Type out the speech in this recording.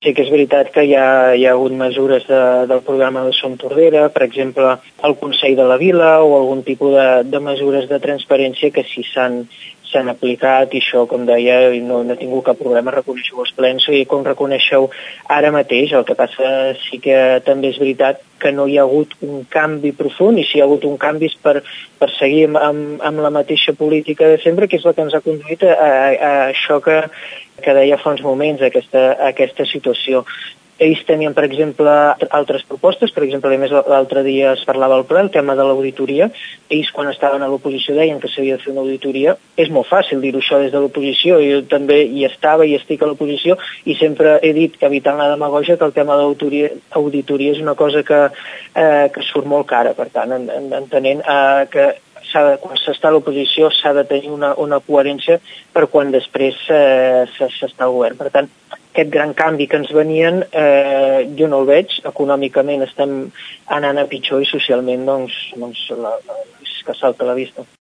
Sí que és veritat que hi ha hagut mesures del programa de Som Tordera, per exemple, el Consell de la Vila o algun tipus de mesures de transparència que sí s'han aplicat i això, com deia, no he tingut cap problema, reconèixer-ho als plens i com reconeixeu ara mateix. El que passa sí que també és veritat que no hi ha hagut un canvi profund i si hi ha hagut un canvi és per seguir amb la mateixa política de sempre, que és la que ens ha conduït a això que deia fa uns moments, aquesta situació. Ells tenien, per exemple, altres propostes, per exemple, a més l'altre dia es parlava al ple, el tema de l'auditoria. Ells, quan estaven a l'oposició, deien que s'havia de fer una auditoria. És molt fàcil dir-ho això des de l'oposició, jo també hi estava i estic a l'oposició i sempre he dit, que evitant la demagògia, que el tema de l'auditoria és una cosa que surt molt cara. Per tant, entenent que quan s'està a l'oposició s'ha de tenir una coherència per quan després s'està al govern. Per tant, aquest gran canvi que ens venien jo no el veig. Econòmicament estem anant a pitjor i socialment doncs és que salta a la vista.